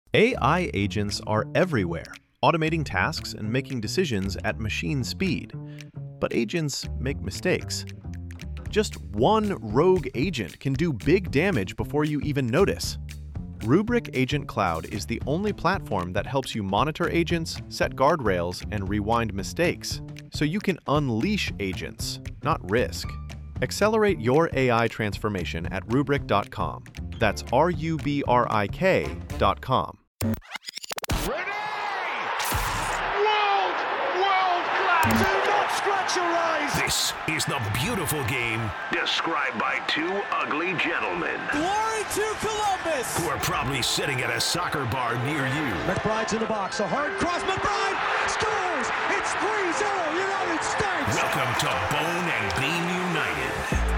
AI agents are everywhere, automating tasks and making decisions at machine speed. But agents make mistakes. Just one rogue agent can do big damage before you even notice. Rubrik Agent Cloud is the only platform that helps you monitor agents, set guardrails, and rewind mistakes, so you can unleash agents, not risk. Accelerate your AI transformation at Rubrik.com. That's RUBRIK.com. Ready! World class! Do not scratch your eyes! This is the beautiful game described by two ugly gentlemen Glory to Columbus! who are probably sitting at a soccer bar near you. McBride's in the box, a hard cross, McBride scores! It's 3-0 United States! Welcome to Bone and Beam United.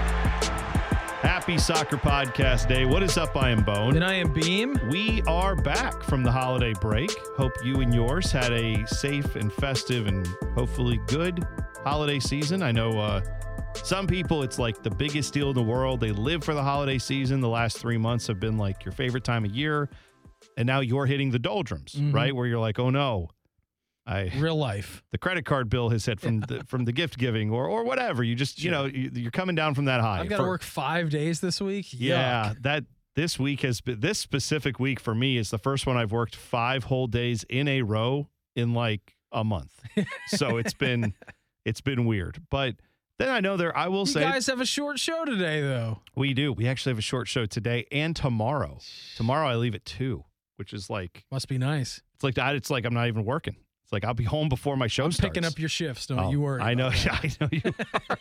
Happy Soccer Podcast Day. What is up? I am Bone. And I am Beam. We are back from the holiday break. Hope you and yours had a safe and festive and hopefully good holiday season. I know some people, it's like the biggest deal in the world. They live for the holiday season. The last 3 months have been like your favorite time of year. And now you're hitting the doldrums, right? Where you're like, oh no. Real life. The credit card bill has hit from the gift giving or whatever. You just, you're coming down from that high. I've got to work 5 days this week. Yeah, Yuck. This week has been, this specific week for me is the first one I've worked 5 whole days in a row in like a month. So it's been weird. But then I know I will say. You guys have a short show today, though. We do. We actually have a short show today and tomorrow. Tomorrow I leave at 2, which is like. Must be nice. It's like I'm not even working. It's like I'll be home before my show starts. Picking up your shifts, don't you worry. I know. I know you are.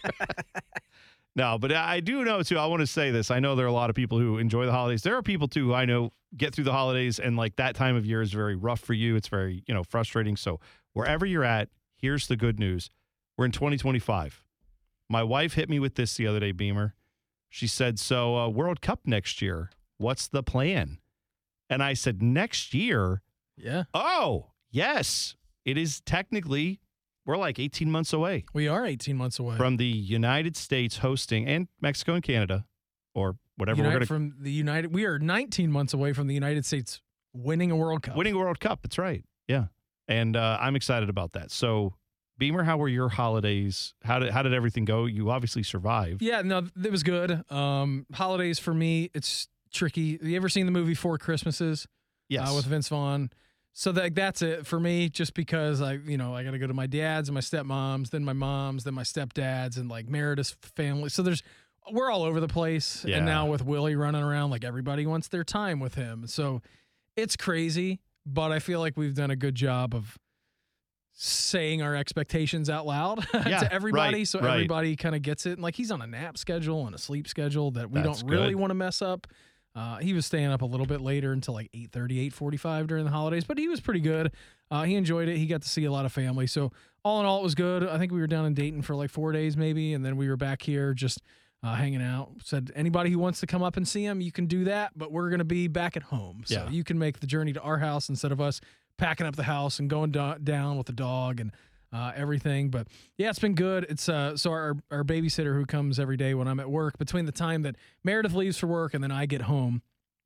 No, but I do know, too, I want to say this. I know there are a lot of people who enjoy the holidays. There are people, too, who I know get through the holidays, and like that time of year is very rough for you. It's very, frustrating. So wherever you're at, here's the good news. We're in 2025. My wife hit me with this the other day, Beamer. She said, so World Cup next year, what's the plan? And I said, next year? Yeah. Oh, yes. It is technically, we're like 18 months away. We are 18 months away. From the United States hosting, and Mexico and Canada, or whatever we're going to. We are 19 months away from the United States winning a World Cup. Winning a World Cup, that's right. Yeah. And I'm excited about that. So, Beamer, how were your holidays? How did everything go? You obviously survived. Yeah, no, it was good. Holidays for me, it's tricky. You ever seen the movie Four Christmases? Yes. With Vince Vaughn. So that's it for me, just because I got to go to my dad's and my stepmom's, then my mom's, then my stepdad's, and like Meredith's family. So we're all over the place. Yeah. And now with Willie running around, like everybody wants their time with him. So it's crazy, but I feel like we've done a good job of saying our expectations out loud to everybody. Right, so right. Everybody kind of gets it. And like he's on a nap schedule and a sleep schedule that we That's don't really good. want to mess up. He was staying up a little bit later until like 8:30, 8:45 during the holidays, but he was pretty good. He enjoyed it. He got to see a lot of family. So all in all, it was good. I think we were down in Dayton for like 4 days maybe, and then we were back here just hanging out. Said anybody who wants to come up and see him, you can do that, but we're going to be back at home. So you can make the journey to our house instead of us packing up the house and going down with the dog and everything. But yeah, it's been good. It's so our babysitter who comes every day when I'm at work, between the time that Meredith leaves for work and then I get home,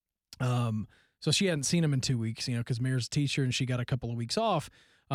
so she hadn't seen him in 2 weeks, because Mary's a teacher and she got a couple of weeks off.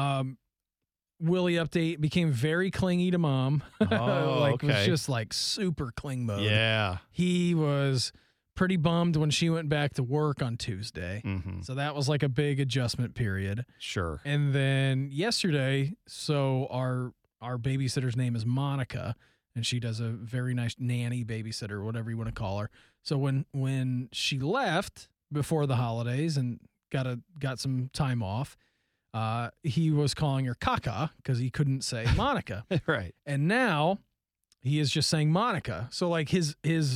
Willie update became very clingy to mom. Oh, okay. Was just like super cling mode. Yeah. He was pretty bummed when she went back to work on Tuesday. Mm-hmm. So that was like a big adjustment period. Sure. And then yesterday, so our babysitter's name is Monica, and she does a very nice nanny babysitter, whatever you want to call her. So when she left before the holidays and got some time off, he was calling her Kaka because he couldn't say Monica. Right. And now he is just saying Monica. So like his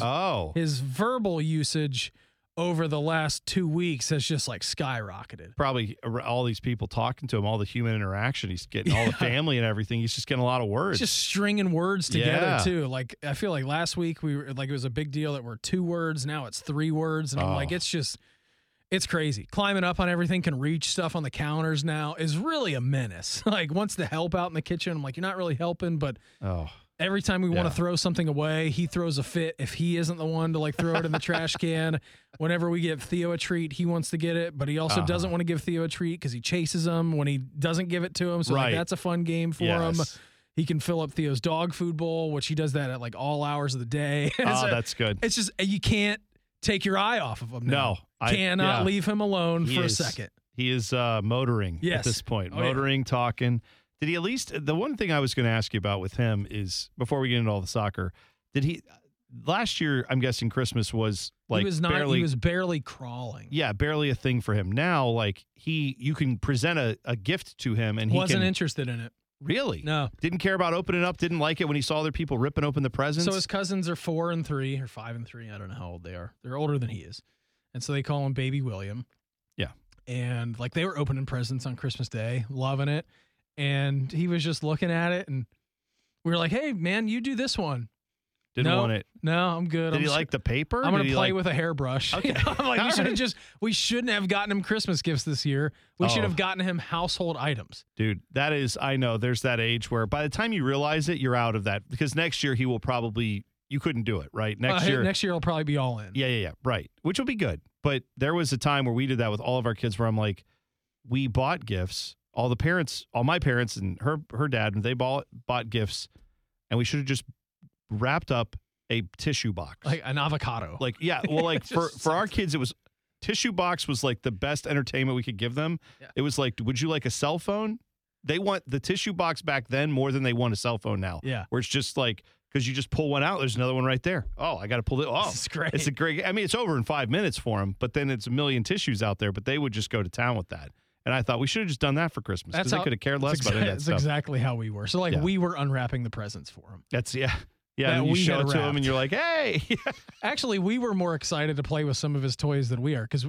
verbal usage over the last 2 weeks has just like skyrocketed. Probably all these people talking to him, all the human interaction. He's getting all the family and everything. He's just getting a lot of words. Just stringing words together Yeah. too. Like I feel like last week we were like, it was a big deal that we're 2 words. Now it's 3 words. And I'm like, it's crazy. Climbing up on everything, can reach stuff on the counters now is really a menace. Like wants to help out in the kitchen. I'm like, you're not really helping, but Every time we want Yeah. to throw something away, he throws a fit if he isn't the one to like throw it in the trash can. Whenever we give Theo a treat, he wants to get it, but he also doesn't want to give Theo a treat because he chases him when he doesn't give it to him. So like, Right. that's a fun game for him. Yes. He can fill up Theo's dog food bowl, which he does that at like all hours of the day. Oh, that's good. It's just, you can't take your eye off of him. No, now. Cannot leave him alone He for is- a second. He is motoring at Yes. this point. Oh, yeah. Motoring, talking. Did he at least, the one thing I was going to ask you about with him is, before we get into all the soccer, did he, last year, I'm guessing Christmas was like he was not. barely, He was barely crawling. yeah, barely a thing for him. Now, like you can present a gift to him and he Wasn't can, interested in it. really? No. Didn't care about opening up, didn't like it when he saw other people ripping open the presents? So his cousins are 4 and 3 or 5 and 3. I don't know how old they are. They're older than he is. And so they call him Baby William. Yeah. And like they were opening presents on Christmas Day, loving it. And he was just looking at it and we were like, hey, man, you do this one. Didn't No, want it. No, I'm good. Did I'm he just- like the paper? I'm going Did to he play like- with a hairbrush. Okay. I'm like, All right. we shouldn't have gotten him Christmas gifts this year. We should Oh. have gotten him household items. Dude, that is, I know there's that age where by the time you realize it, you're out of that, because next year he will probably, you couldn't do it, right? Next year. Next year he'll probably be all in. Yeah. Right. Which will be good. But there was a time where we did that with all of our kids where I'm like, we bought gifts. All my parents and her dad, they bought gifts, and we should have just wrapped up a tissue box. Like an avocado. Like, yeah. Well, like for Just our kids, it was tissue box was like the best entertainment we could give them. Yeah. It was like, would you like a cell phone? They want the tissue box back then more than they want a cell phone now. Yeah. Where it's just like, because you just pull one out, there's another one right there. Oh, I got to pull it. Oh, This is great. it's a great. I mean, it's over in 5 minutes for them, but then it's a million tissues out there. But they would just go to town with that. And I thought we should have just done that for Christmas, because they could have cared less about any of that That's stuff. exactly how we were. So like Yeah. we were unwrapping the presents for him. That's yeah. That And you we show had it to him, wrapped. and you're like, hey. Actually, we were more excited to play with some of his toys than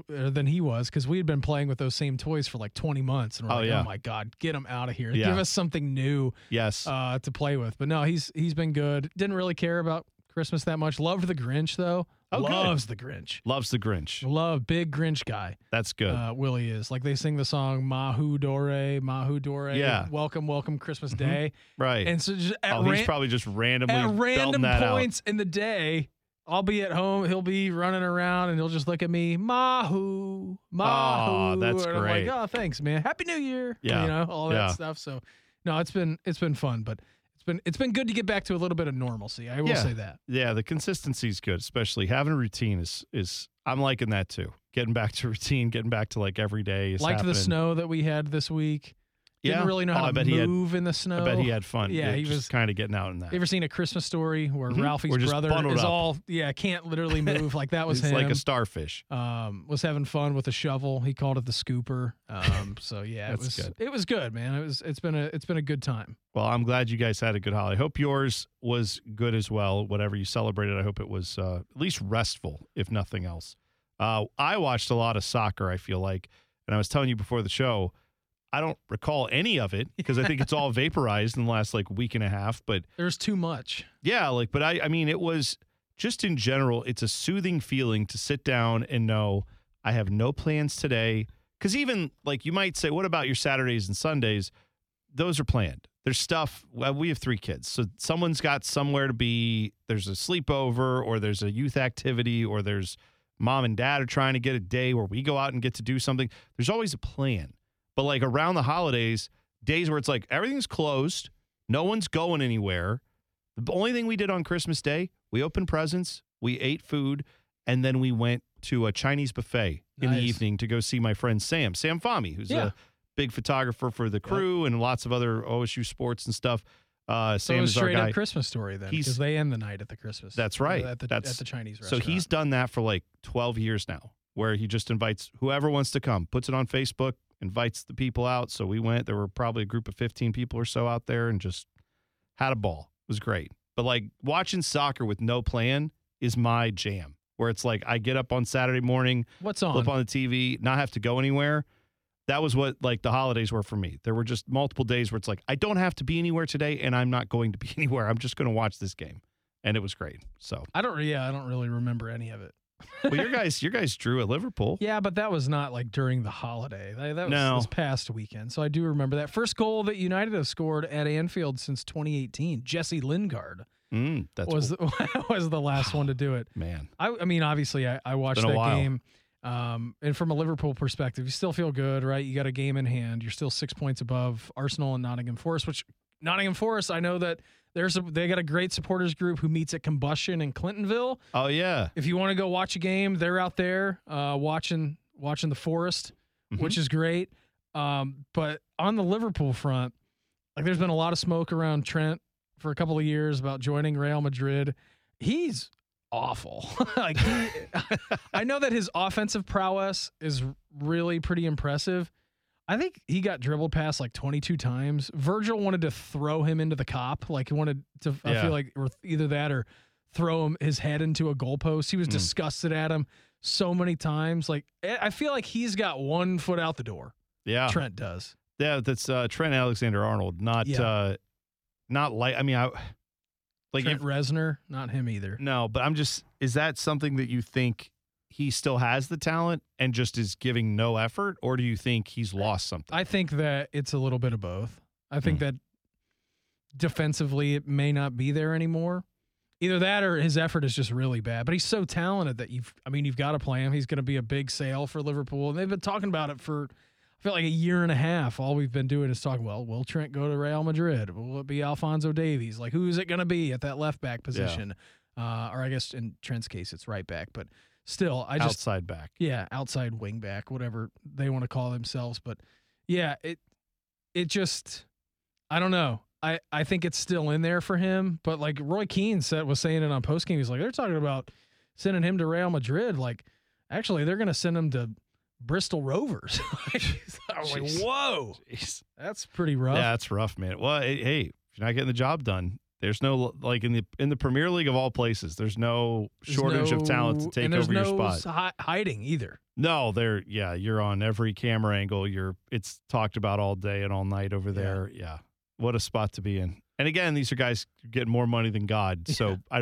he was, because we had been playing with those same toys for like 20 months, and we're Oh, like, yeah. oh my god, get him out of here! Yeah. Give us something new Yes. to play with. But no, he's been good. Didn't really care about Christmas that much. Loved the Grinch though. Oh, good. Loves the Grinch. Loves the Grinch. Love big Grinch guy. That's good. Willie is. Like they sing the song Mahu Dore, Mahu Dore. Yeah. Welcome, welcome Christmas Day. Right. And so just at, he's probably just randomly at random belting that points in the day, I'll be at home, he'll be running around, and he'll just look at me, Mahu, Mahu. Oh, that's and I'm great. like, oh, thanks, man. Happy New Year. Yeah. You know, all that Yeah. stuff. So no, it's been fun, but it's been good to get back to a little bit of normalcy. I will Yeah. say that. Yeah, the consistency is good, especially having a routine is I'm liking that too. Getting back to routine, getting back to like every day is Liked happening. the snow that we had this week. Didn't Yeah. really know Oh, how I to bet he had- move in the snow. I bet he had fun. Yeah, he just was kind of getting out in that. You ever seen A Christmas Story where Mhm. Ralphie's We're just brother bundled is up. can't literally move? Like that was He's him. like a starfish. Was having fun with a shovel. He called it the scooper. So yeah, it That's was good. it was good, man. It's been a good time. Well, I'm glad you guys had a good holiday. I hope yours was good as well. Whatever you celebrated, I hope it was at least restful, if nothing else. I watched a lot of soccer, I feel like, and I was telling you before the show, I don't recall any of it because I think it's all vaporized in the last like week and a half. But There's too much. yeah, but I mean, it was just in general, it's a soothing feeling to sit down and know I have no plans today. Because even like you might say, what about your Saturdays and Sundays? Those are planned. There's stuff. Well, we have 3 kids, so someone's got somewhere to be. There's a sleepover, or there's a youth activity, or there's mom and dad are trying to get a day where we go out and get to do something. There's always a plan. But like around the holidays, days where it's like everything's closed, no one's going anywhere. The only thing we did on Christmas Day, we opened presents, we ate food, and then we went to a Chinese buffet in the Nice. evening to go see my friend Sam Fahmy, who's Yeah. a big photographer for the crew and lots of other OSU sports and stuff. So Sam it was is our straight guy. up Christmas Story then, because they end the night at the Christmas. That's right. At the Chinese So restaurant. he's done that for like 12 years now, where he just invites whoever wants to come, puts it on Facebook, invites the people out. So we went. There were probably a group of 15 people or so out there and just had a ball. It was great. But like watching soccer with no plan is my jam, where it's like I get up on Saturday morning, What's on? flip on the TV, not have to go anywhere. That was what like the holidays were for me. There were just multiple days where it's like, I don't have to be anywhere today and I'm not going to be anywhere. I'm just going to watch this game. And it was great. So I don't really remember any of it. Well, your guys drew at Liverpool. Yeah, but that was not like during the holiday. That was No. this past weekend. So I do remember that first goal that United have scored at Anfield since 2018. Jesse Lingard That's was the last one to do it. man. I mean, obviously, I watched Been a that while. game. And from a Liverpool perspective, you still feel good, right? You got a game in hand. You're still 6 points above Arsenal and Nottingham Forest, which Nottingham Forest, I know that they got a great supporters group who meets at Combustion in Clintonville. Oh yeah. If you want to go watch a game, they're out there watching the Forest, which is great. But on the Liverpool front, like there's been a lot of smoke around Trent for a couple of years about joining Real Madrid. He's awful. Like I know that his offensive prowess is really pretty impressive. I think he got dribbled past like 22 times. Virgil wanted to throw him into the cop. Like he wanted to, I feel like, or either that or throw his head into a goalpost. He was disgusted at him so many times. Like I feel like he's got 1 foot out the door. Yeah. Trent does. Yeah, that's Trent Alexander-Arnold. Not like. I mean, Trent Reznor, not him either. No, but is that something that you think he still has the talent and just is giving no effort, or do you think he's lost something? I think that it's a little bit of both. I think that defensively it may not be there anymore. Either that or his effort is just really bad. But he's so talented that you've got to play him. He's going to be a big sale for Liverpool. And they've been talking about it for, I feel like, a year and a half. All we've been doing is talking, well, will Trent go to Real Madrid? Will it be Alphonso Davies? Like, who is it going to be at that left back position? Or I guess in Trent's case, it's right back. But still, Outside back. Yeah, outside wing back, whatever they want to call themselves. But yeah, it just, I don't know. I think it's still in there for him. But like Roy Keane was saying it on postgame. He's like, they're talking about sending him to Real Madrid. Like, actually, they're going to send him to Bristol Rovers. I was like, whoa, Jeez. that's pretty rough. Yeah, that's rough, man. Well, hey, if you're not getting the job done, there's no, like in the Premier League of all places, there's no shortage of talent to take over your spot. There's no hiding either. No, you're on every camera angle. It's talked about all day and all night over there. Yeah. What a spot to be in. And again, these are guys getting more money than God. So I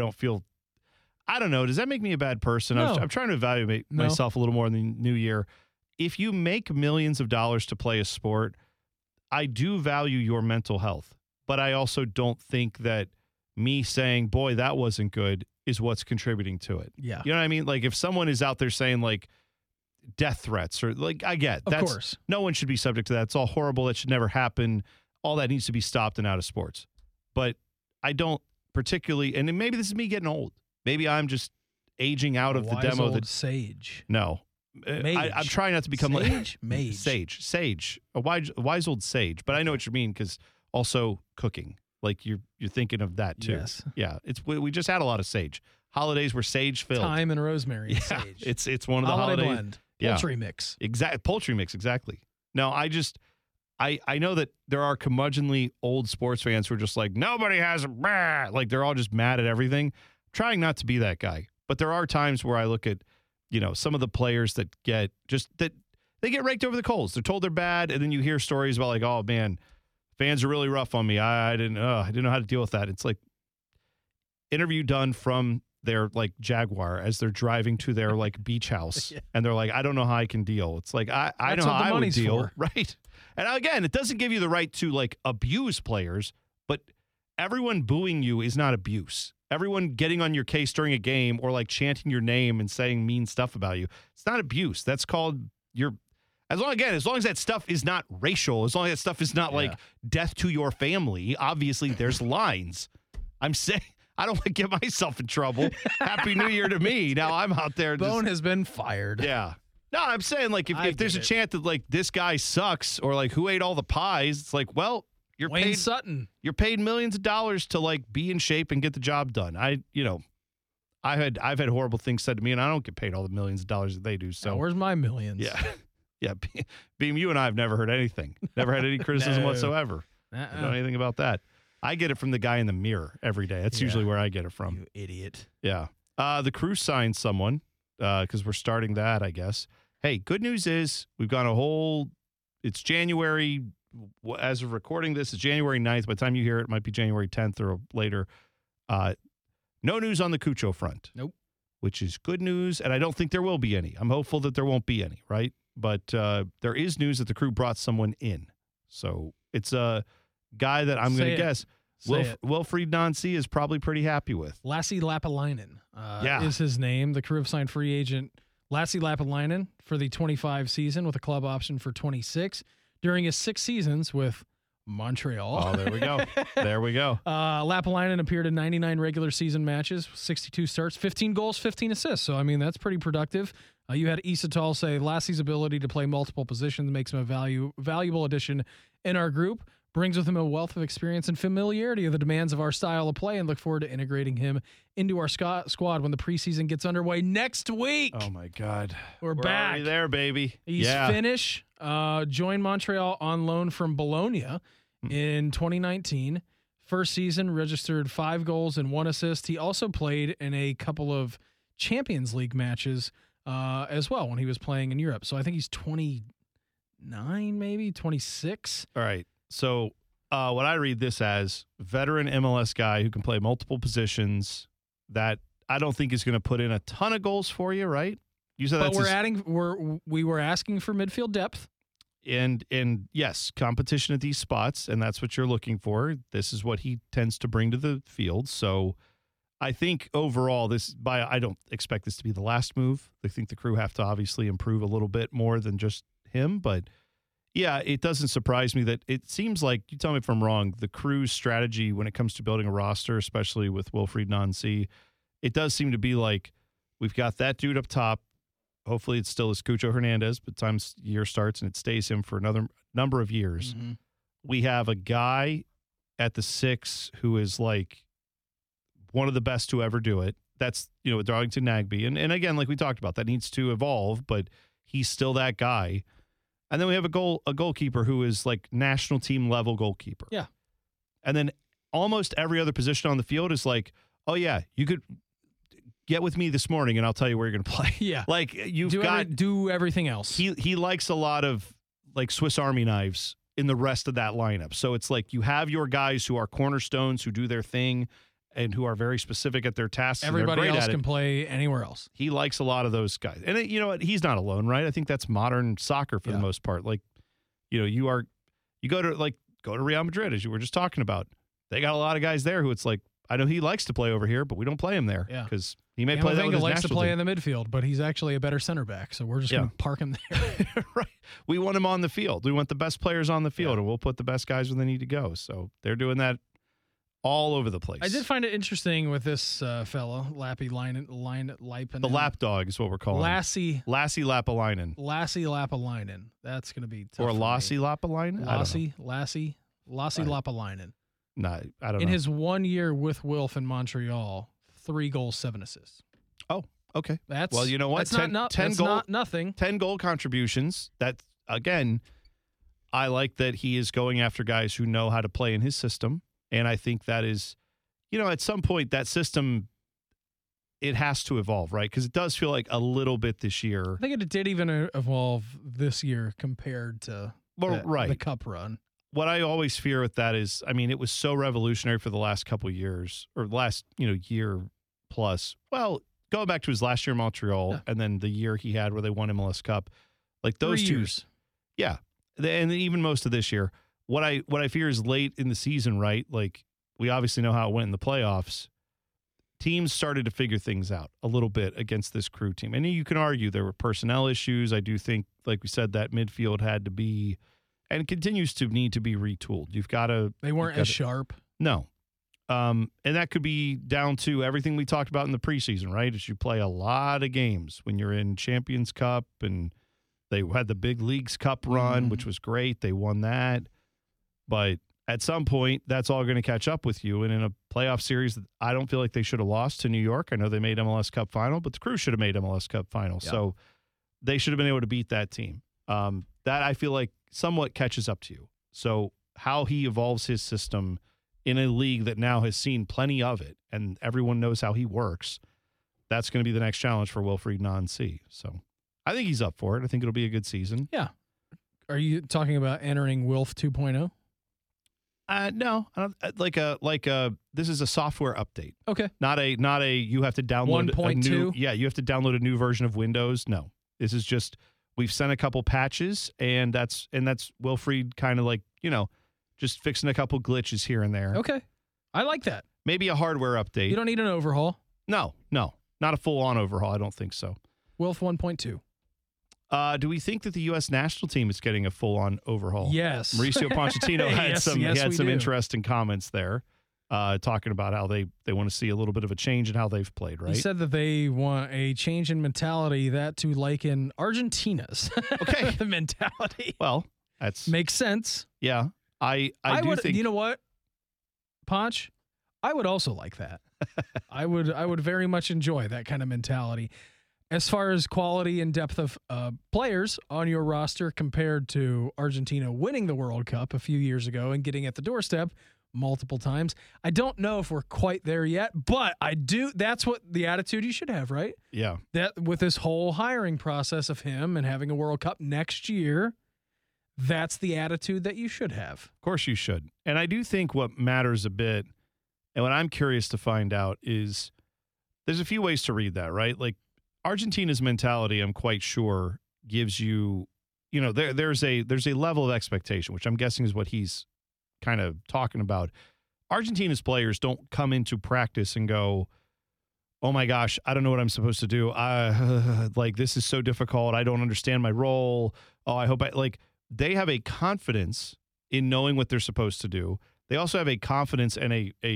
don't know. Does that make me a bad person? No. I'm trying to evaluate myself a little more in the new year. If you make millions of dollars to play a sport, I do value your mental health. But I also don't think that me saying, boy, that wasn't good is what's contributing to it. Yeah. You know what I mean? Like if someone is out there saying like death threats or like, I get Of course. No one should be subject to that. It's all horrible. That should never happen. All that needs to be stopped and out of sports. But I don't particularly, and maybe this is me getting old. Maybe I'm just aging out of the demo that sage. No. Mage. I'm trying not to become Sage? like sage, a wise old sage. But I know what you mean because also cooking, like you're thinking of that too. Yes. Yeah, we just had a lot of sage holidays were sage filled. Thyme and rosemary. And sage. It's one of the holiday holidays. blend. Yeah. Poultry mix. Poultry mix exactly. No, I know that there are curmudgeonly old sports fans who are just like nobody has like they're all just mad at everything. I'm trying not to be that guy, but there are times where I look at some of the players that get raked over the coals. They're told they're bad, and then you hear stories about like, oh man, fans are really rough on me. I didn't know how to deal with that. It's like interview done from their like Jaguar as they're driving to their like beach house, and they're like, I don't know how I can deal. It's like I know how I would deal, right? And again, it doesn't give you the right to like abuse players, but everyone booing you is not abuse. Everyone getting on your case during a game or like chanting your name and saying mean stuff about you, it's not abuse. That's called as long as that stuff is not racial, as long as that stuff is not like death to your family, obviously there's lines. I'm saying I don't want to get myself in trouble. Happy New Year to me. Now I'm out there. Bone has been fired. Yeah. No, I'm saying like if there's a chance that like this guy sucks or like who ate all the pies, it's like, well, Wayne Sutton. You're paid millions of dollars to like be in shape and get the job done. I've had horrible things said to me, and I don't get paid all the millions of dollars that they do. So now, where's my millions? Yeah. Beam, you and I have never heard anything. Never had any criticism No. whatsoever. I don't know anything about that. I get it from the guy in the mirror every day. That's usually where I get it from. You idiot. Yeah. The crew signed someone because we're starting that, I guess. Hey, good news is we've got it's January. As of recording this, it's January 9th. By the time you hear it, it might be January 10th or later. No news on the Cucho front. Nope. which is good news. And I don't think there will be any. I'm hopeful that there won't be any, right? But there is news that the Crew brought someone in. So it's a guy that I'm going to guess Wilfried Nancy is probably pretty happy with. Lassi Lapalainen is his name. The Crew have signed free agent Lassi Lapalainen for the 25 season with a club option for 26 during his 6 seasons with Montreal. Oh, there we go. There we go. Lapalainen appeared in 99 regular season matches, 62 starts, 15 goals, 15 assists. So, I mean, that's pretty productive. You had Isatal say Lassi's ability to play multiple positions makes him a valuable addition in our group, brings with him a wealth of experience and familiarity of the demands of our style of play, and look forward to integrating him into our squad when the preseason gets underway next week. Oh, my God. We're back. already there, baby. He's Finnish, joined Montreal on loan from Bologna in 2019. First season, registered 5 goals and 1 assist. He also played in a couple of Champions League matches as well when he was playing in Europe. So I think he's 29, maybe 26. All right. So what I read this as, veteran MLS guy who can play multiple positions that I don't think is going to put in a ton of goals for you, right? You said but that's we were asking for midfield depth. And yes, competition at these spots, and that's what you're looking for. This is what he tends to bring to the field. So I think overall, I don't expect this to be the last move. I think the Crew have to obviously improve a little bit more than just him. But yeah, it doesn't surprise me that it seems like, you tell me if I'm wrong, the Crew's strategy when it comes to building a roster, especially with Wilfried Nancy, it does seem to be like we've got that dude up top. Hopefully it still is Cucho Hernandez, but year starts and it stays him for another number of years. Mm-hmm. We have a guy at the 6 who is like one of the best to ever do it. That's, Darlington Nagbe. And again, like we talked about, that needs to evolve, but he's still that guy. And then we have a goalkeeper who is like national team level goalkeeper. Yeah. And then almost every other position on the field is like, oh yeah, you could get with me this morning and I'll tell you where you're going to play. Yeah. Like do everything else. He likes a lot of like Swiss Army knives in the rest of that lineup. So it's like you have your guys who are cornerstones, who do their thing and who are very specific at their tasks. Everybody else can play anywhere else. He likes a lot of those guys. And you know what? He's not alone, right? I think that's modern soccer for the most part. Like, you go to Real Madrid, as you were just talking about. They got a lot of guys there who it's like, I know he likes to play over here, but we don't play him there because he may play that with his likes to play team. in the midfield, but he's actually a better center back, so we're just going to park him there. Right. We want him on the field. We want the best players on the field, and we'll put the best guys where they need to go. So they're doing that all over the place. I did find it interesting with this fellow, Lappy Leipinen. The lap dog is what we're calling Lassi Lapalainen. Lassi Lapalainen. That's going to be tough. Or Lassi Lapalainen? Lassi Lapalainen. No, I don't know. In his 1 year with Wilf in Montreal, 3 goals, 7 assists. Oh, okay. Well, you know what? That's not nothing. 10 goal contributions. That, again, I like that he is going after guys who know how to play in his system. And I think that is, at some point that system, it has to evolve, right? Because it does feel like a little bit this year. I think it did even evolve this year compared to the Cup run. What I always fear with that is, it was so revolutionary for the last couple of years, or last, year plus. Well, going back to his last year in Montreal, and then the year he had where they won MLS Cup, like those 3 years. Yeah, and even most of this year. What I fear is late in the season, right? Like we obviously know how it went in the playoffs. Teams started to figure things out a little bit against this Crew team, and you can argue there were personnel issues. I do think, like we said, that midfield had to be. And continues to need to be retooled. They weren't as sharp. No. And that could be down to everything we talked about in the preseason, right? As you play a lot of games when you're in Champions Cup, and they had the Big Leagues Cup run, which was great. They won that. But at some point, that's all going to catch up with you. And in a playoff series that I don't feel like they should have lost to New York. I know they made MLS Cup final, but the Crew should have made MLS Cup final. Yeah. So they should have been able to beat that team. That I feel like somewhat catches up to you. So how he evolves his system in a league that now has seen plenty of it and everyone knows how he works, that's going to be the next challenge for Wilfried Nancy. So I think he's up for it. I think it'll be a good season. Yeah. Are you talking about entering Wilf 2.0? No, I don't, this is a software update, Okay. not a you have to download a 1.2? new. Yeah, you have to download a new version of Windows. No, this is just we've sent a couple patches, and that's Wilfried kind of just fixing a couple glitches here and there. Okay. I like that. Maybe a hardware update. You don't need an overhaul. No, not a full-on overhaul. I don't think so. Wilf 1.2. Do we think that the U.S. national team is getting a full-on overhaul? Yes. Mauricio Pochettino had Yes, some yes, we do. interesting comments there, talking about how they want to see a little bit of a change in how they've played. Right? He said that they want a change in mentality that to liken Argentina's Okay. the mentality. Well, that's Makes sense. yeah. I do would, think you know what, Ponch? I would also like that. I would very much enjoy that kind of mentality. As far as quality and depth of players on your roster compared to Argentina winning the World Cup a few years ago and getting at the doorstep multiple times, I don't know if we're quite there yet, but I do. That's what the attitude you should have, right? yeah. That with this whole hiring process of him and having a World Cup next year, that's the attitude that you should have. Of course you should. And I do think what matters a bit, and what I'm curious to find out is there's a few ways to read that, right? Like Argentina's mentality, I'm quite sure, gives you, there's a level of expectation, which I'm guessing is what he's kind of talking about. Argentina's players don't come into practice and go, oh my gosh, I don't know what I'm supposed to do. This is so difficult. I don't understand my role. Oh, I hope they have a confidence in knowing what they're supposed to do. They also have a confidence and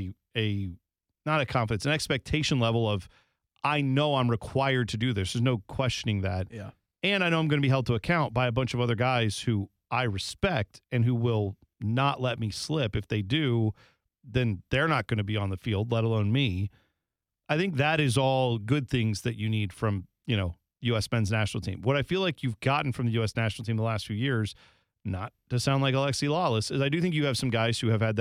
an expectation level of, I know I'm required to do this. There's no questioning that. Yeah. And I know I'm going to be held to account by a bunch of other guys who I respect and who will not let me slip. If they do, then they're not going to be on the field, let alone me. I think that is all good things that you need from, U.S. men's national team. What I feel like you've gotten from the U.S. national team the last few years, not to sound like Alexi Lawless, is I do think you have some guys who have had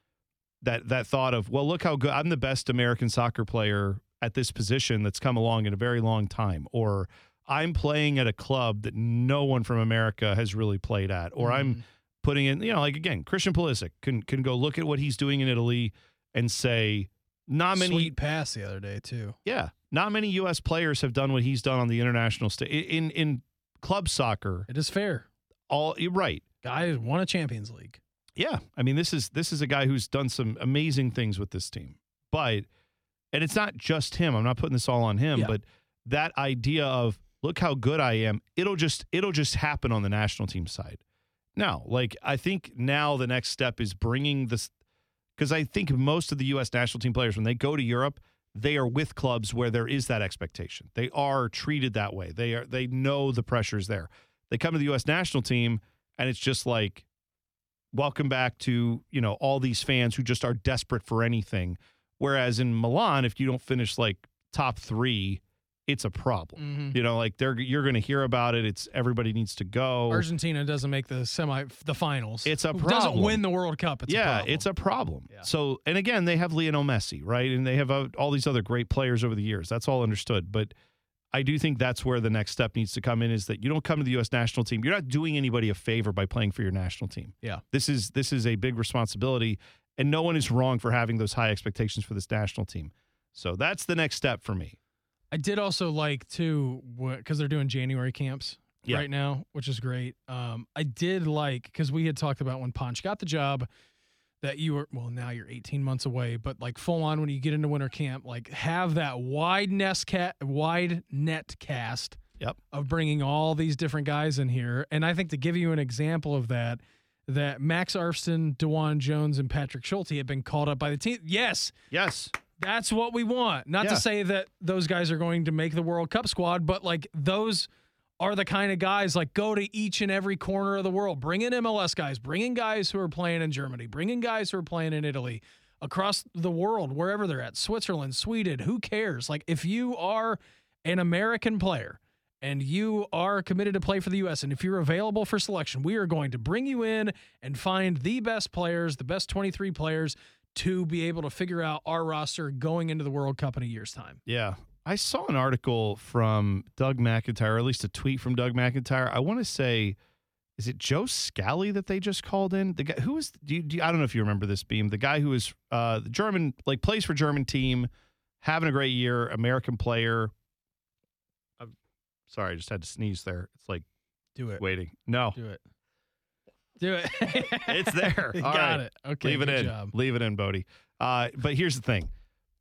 that thought of, well, look how good, I'm the best American soccer player at this position that's come along in a very long time, or I'm playing at a club that no one from America has really played at, or I'm putting in, again, Christian Pulisic can go look at what he's doing in Italy and say, not many. Sweet pass the other day too. Yeah, not many U.S. players have done what he's done on the international stage in club soccer. It is fair. You're right. Guy won a Champions League. Yeah, I mean this is a guy who's done some amazing things with this team, and it's not just him. I'm not putting this all on him, Yeah. but that idea of look how good I am. It'll just happen on the national team side. Now, I think now the next step is bringing this, because I think most of the U.S. national team players, when they go to Europe, they are with clubs where there is that expectation. They are treated that way. They know the pressure's there. They come to the U.S. national team, and it's just like, welcome back to, all these fans who just are desperate for anything. Whereas in Milan, if you don't finish top 3, it's a problem. Mm-hmm. You're going to hear about it. It's everybody needs to go. Argentina doesn't make the finals. It's a problem. Doesn't win the World Cup. It's a problem. It's a problem. Yeah. So, and again, they have Lionel Messi, right? And they have all these other great players over the years. That's all understood. But I do think that's where the next step needs to come in, is that you don't come to the U.S. national team. You're not doing anybody a favor by playing for your national team. Yeah. This is a big responsibility, and no one is wrong for having those high expectations for this national team. So that's the next step for me. I did also like too, because they're doing January camps right now, which is great. I did like, because we had talked about when Ponch got the job, that you were, well, now you're 18 months away, but full on when you get into winter camp, have that wide net cast of bringing all these different guys in here. And I think to give you an example of that Max Arfston, DeJuan Jones, and Patrick Schulte had been called up by the team. Yes. That's what we want. Not to say that those guys are going to make the World Cup squad, but those are the kind of guys go to each and every corner of the world. Bring in MLS guys, bring in guys who are playing in Germany, bring in guys who are playing in Italy, across the world, wherever they're at, Switzerland, Sweden, who cares? If you are an American player and you are committed to play for the U.S., and if you're available for selection, we are going to bring you in and find the best players, the best 23 players, to be able to figure out our roster going into the World Cup in a year's time. Yeah. I saw an article from Doug McIntyre, or at least a tweet from Doug McIntyre. I want to say is it Joe Scally that they just called in? The guy who was, I don't know if you remember this, Beam, the guy who was the German, like plays for German team, having a great year, American player. I'm sorry, I just had to sneeze there. It's like Do it. waiting. No, Do it. Do it. it's there. You All got right. it. Okay. Leave it good in. job. Leave it in, Bodie. But here's the thing.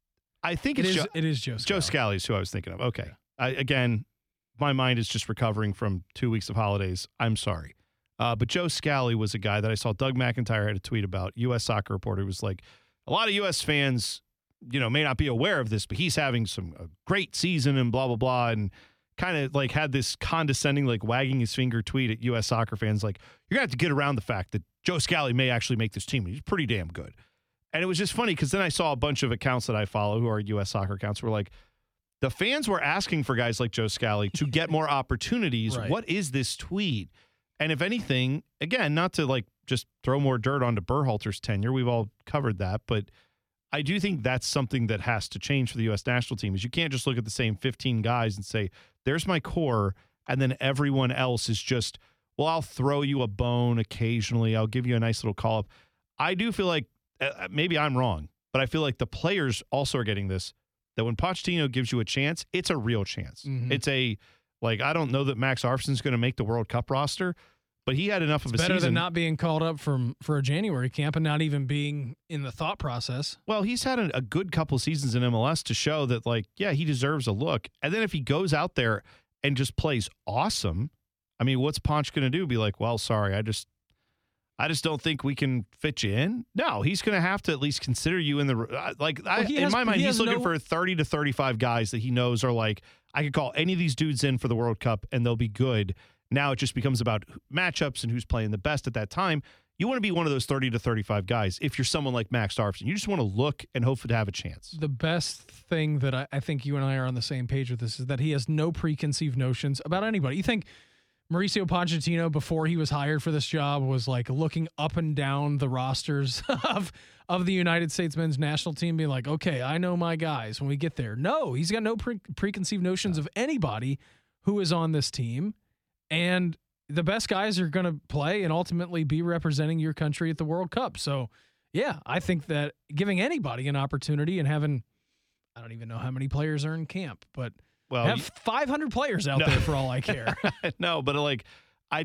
I think It it's is. It is Joe. Joe Scally is who I was thinking of. Okay. Again, my mind is just recovering from 2 weeks of holidays. I'm sorry. But Joe Scally was a guy that I saw Doug McIntyre had a tweet about. U.S. Soccer Reporter was like, a lot of U.S. fans, may not be aware of this, but he's having a great season and blah, blah, blah. And kind of like had this condescending, like wagging his finger tweet at U.S. soccer fans. Like, you're going to have to get around the fact that Joe Scally may actually make this team. He's pretty damn good. And it was just funny because then I saw a bunch of accounts that I follow who are U.S. soccer accounts were like, the fans were asking for guys like Joe Scally to get more opportunities. Right. What is this tweet? And if anything, again, not to like just throw more dirt onto Berhalter's tenure, we've all covered that, but I do think that's something that has to change for the U.S. national team is you can't just look at the same 15 guys and say, there's my core, and then everyone else is just, well, I'll throw you a bone occasionally. I'll give you a nice little call-up. I do feel like, maybe I'm wrong, but I feel like the players also are getting this, that when Pochettino gives you a chance, it's a real chance. Mhm. It's I don't know that Max Arfson's going to make the World Cup roster, but he had enough of a Better season. than not being called up for a January camp and not even being in the thought process. Well, he's had a good couple of seasons in MLS to show that, he deserves a look. And then if he goes out there and just plays awesome, I mean, what's Ponch going to do? Be like, well, sorry, I just don't think we can fit you in. No, he's going to have to at least consider you in the in my mind, he's looking for 30 to 35 guys that he knows are like, I could call any of these dudes in for the World Cup and they'll be good. Now it just becomes about matchups and who's playing the best at that time. You want to be one of those 30 to 35 guys if you're someone like Max Arfson. You just want to look and hope to have a chance. The best thing that I think you and I are on the same page with this is that he has no preconceived notions about anybody. You think Mauricio Pochettino, before he was hired for this job, was like looking up and down the rosters of the United States men's national team, being like, okay, I know my guys when we get there. No, he's got no preconceived notions of anybody who is on this team. And the best guys are going to play and ultimately be representing your country at the World Cup. So, yeah, I think that giving anybody an opportunity and having, I don't even know how many players are in camp, but have 500 players out there for all I care. No, but I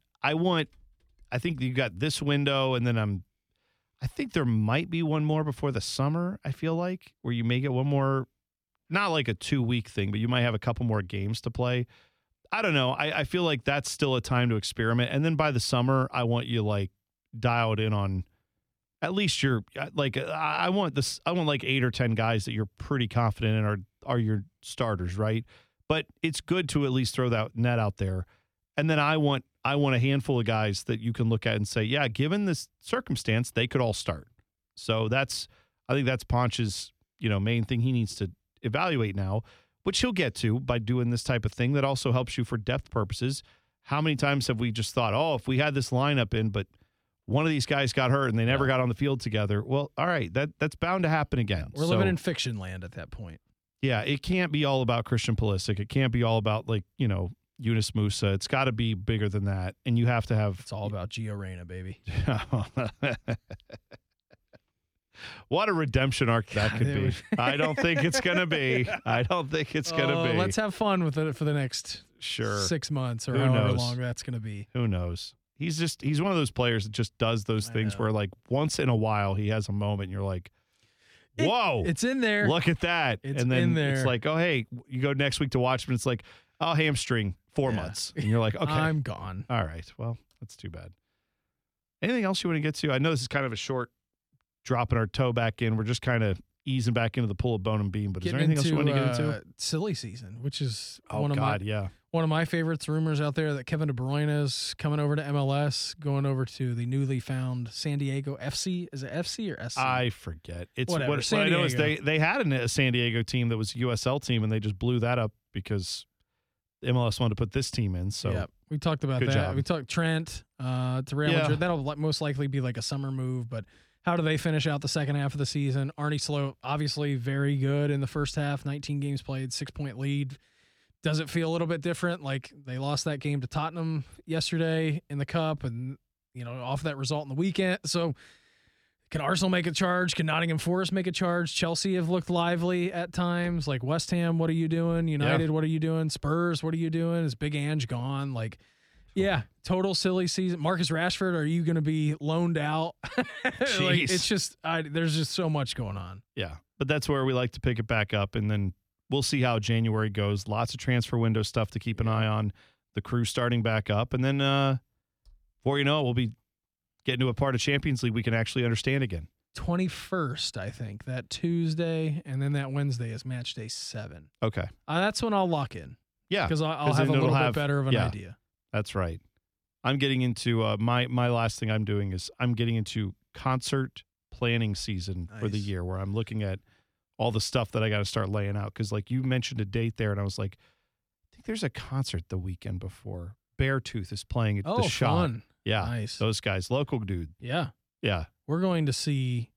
think you got this window, and then I think there might be one more before the summer, I feel like, where you may get one more, not like a 2-week thing, but you might have a couple more games to play. I don't know. I feel like that's still a time to experiment. And then by the summer, I want you dialed in on at least I want 8 or 10 guys that you're pretty confident in are your starters, right? But it's good to at least throw that net out there. And then I want a handful of guys that you can look at and say, yeah, given this circumstance, they could all start. So I think that's Ponch's, main thing he needs to evaluate now, which he'll get to by doing this type of thing that also helps you for depth purposes. How many times have we just thought, if we had this lineup in, but one of these guys got hurt and they never got on the field together? Well, all right, that's bound to happen again. We're living in fiction land at that point. Yeah, it can't be all about Christian Pulisic. It can't be all about Yunus Musa. It's got to be bigger than that, and you have to have. It's all about Gio Reyna, baby. What a redemption arc that could be. I don't think it's going to be. Let's have fun with it for the next 6 months or however long that's going to be. Who knows? He's one of those players that just does those things where once in a while he has a moment and you're like, whoa. It's in there. Look at that. It's and then in there. It's like, oh, hey, you go next week to watch him and it's like, oh, hamstring, 4 months. And you're like, okay. I'm gone. All right. Well, that's too bad. Anything else you want to get to? I know this is kind of a short dropping our toe back in. We're just kind of easing back into the pool of bone and beam. But is there anything else you want to get into? Silly season, which is one of my favorites. Rumors out there that Kevin De Bruyne is coming over to MLS, going over to the newly found San Diego FC. Is it FC or SC? I forget. It's whatever. What I know is they had a San Diego team that was a USL team, and they just blew that up because MLS wanted to put this team in. So yeah, we talked about that. Job. We talked Trent to Real Madrid. That'll most likely be like a summer move, but how do they finish out the second half of the season? Arne Slot, obviously very good in the first half, 19 games played, 6-point lead. Does it feel a little bit different? Like they lost that game to Tottenham yesterday in the Cup and, off that result in the weekend. So can Arsenal make a charge? Can Nottingham Forest make a charge? Chelsea have looked lively at times. Like West Ham, what are you doing? United, What are you doing? Spurs, what are you doing? Is Big Ange gone? Like, yeah, total silly season. Marcus Rashford, are you going to be loaned out? Like, it's just, there's just so much going on. Yeah, but that's where we like to pick it back up, and then we'll see how January goes. Lots of transfer window stuff to keep an eye on. The crew starting back up, and then before you know it, we'll be getting to a part of Champions League we can actually understand again. 21st, I think, that Tuesday, and then that Wednesday is match day 7. Okay. That's when I'll lock in. Yeah. Because I'll have a little bit better of an idea. That's right. I'm getting into my last thing I'm doing is I'm getting into concert planning season for the year, where I'm looking at all the stuff that I got to start laying out. Because like you mentioned a date there, and I was like, I think there's a concert the weekend before. Beartooth is playing at the Shot. Fun. Yeah, nice. Those guys, local dude. Yeah. Yeah. We're going to see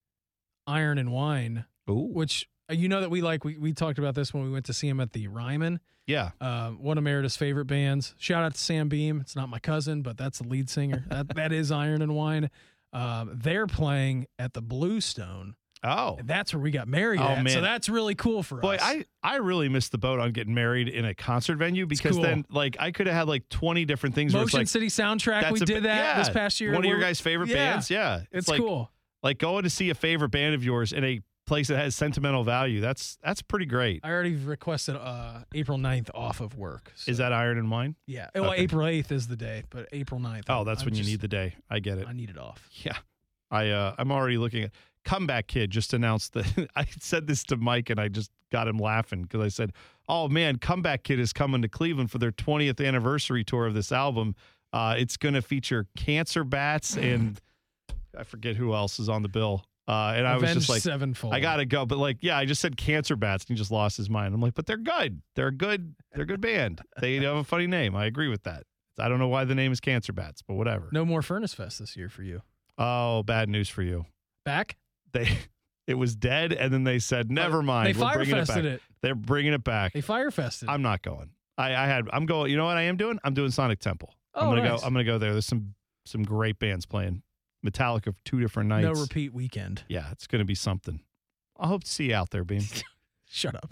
Iron and Wine, Ooh. which that we talked about this when we went to see him at the Ryman. Yeah. One of Merida's favorite bands. Shout out to Sam Beam. It's not my cousin, but that's the lead singer. that is Iron and Wine. They're playing at the Bluestone. Oh. And that's where we got married at. Man. So that's really cool for us. Boy, I really missed the boat on getting married in a concert venue, because then like I could have had like 20 different things. Motion City Soundtrack. We did that this past year. One of your guys' favorite bands. Yeah. It's like, cool. Like going to see a favorite band of yours in a place that has sentimental value. That's pretty great. I already requested April 9th off of work. So. Is that Iron and Wine? Yeah. Well, April 8th is the day, but April 9th. Oh, that's when you need the day. I get it. I need it off. Yeah. I'm already looking at Comeback Kid just announced that. I said this to Mike and I just got him laughing because I said, oh man, Comeback Kid is coming to Cleveland for their 20th anniversary tour of this album. It's going to feature Cancer Bats and I forget who else is on the bill. And I was just like, Sevenfold. I got to go. But like, yeah, I just said Cancer Bats and he just lost his mind. I'm like, but they're good. They're a good band. They have a funny name. I agree with that. I don't know why the name is Cancer Bats, but whatever. No more Furnace Fest this year for you. Oh, bad news for you. Back? It was dead, and then they said, never mind. They fire-fested it. They're bringing it back. They fire-fested it. I'm not going. I'm going. You know what I am doing? I'm doing Sonic Temple. Oh, nice. I'm gonna go there. There's some great bands playing. Metallica for 2 different nights. No repeat weekend. Yeah, it's gonna be something. I hope to see you out there, Beam. Shut up.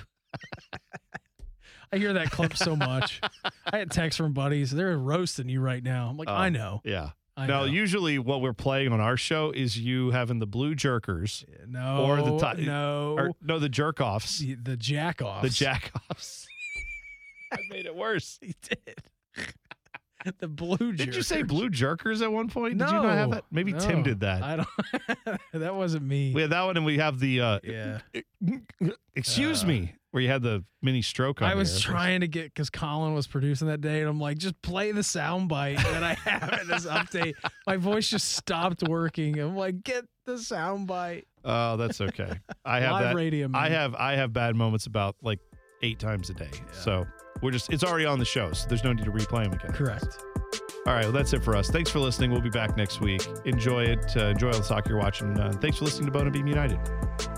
I hear that clip so much. I had texts from buddies. They're roasting you right now. I'm like, I know. Yeah. I know. know. Usually what we're playing on our show is you having the Blue Jerkers. No. Or the the jerk-offs. The jack-offs. The jack-offs. I made it worse. He did. The Blue Jerkers. Did you say Blue Jerkers at one point? No. Did you not have that? Maybe No. Tim did that. I don't. That wasn't me. We had that one, and we have the excuse me, where you had the mini stroke on I was there. trying to get, because Colin was producing that day, and I'm like, just play the soundbite that I have in this update. My voice just stopped working. I'm like, get the soundbite. Oh, that's okay. I have Live that. radio, man. I have bad moments about like 8 times a day. Yeah. So it's already on the show, so there's no need to replay them again. Correct. All right, well, that's it for us. Thanks for listening. We'll be back next week. Enjoy it. Enjoy all the soccer you're watching. Thanks for listening to Bone and Beam United.